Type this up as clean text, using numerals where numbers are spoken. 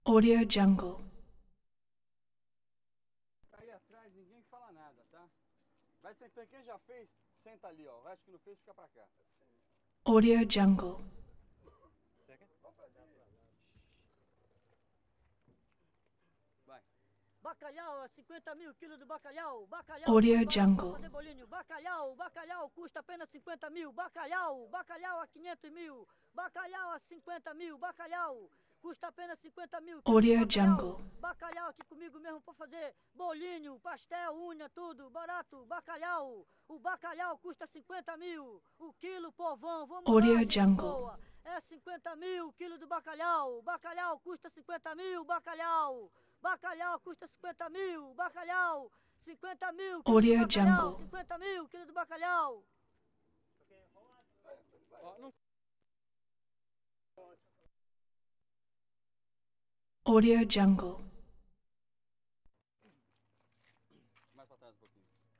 Audio Jungle. Aí atrás ninguém fala nada, tá? Vai sentando, quem já fez, senta ali, ó. O resto que não fez, fica pra cá. Audio Jungle. Vai. Bacalhau, 50 mil quilos do bacalhau. Bacalhau, Audio mais barato Jungle. pra fazer bolinho. Bacalhau custa apenas 50 mil. Bacalhau a 500 mil. Bacalhau a 50 mil. Bacalhau custa apenas 50 mil. Quilo Audio de bacalhau. Jungle. Bacalhau aqui comigo mesmo pra fazer bolinho, pastel, unha, tudo. Barato. Bacalhau. O bacalhau custa 50 mil. O quilo, povão. Vamos Audio lá, gente Jungle. boa. É 50 mil quilo do bacalhau. Bacalhau custa 50 mil. Bacalhau. Bacalhau custa 50 mil, bacalhau, 50 mil, quilo do Audio bacalhau, Jungle. 50 mil, quilo do bacalhau. Ó, não Audio Jungle. mais pra trás um pouquinho.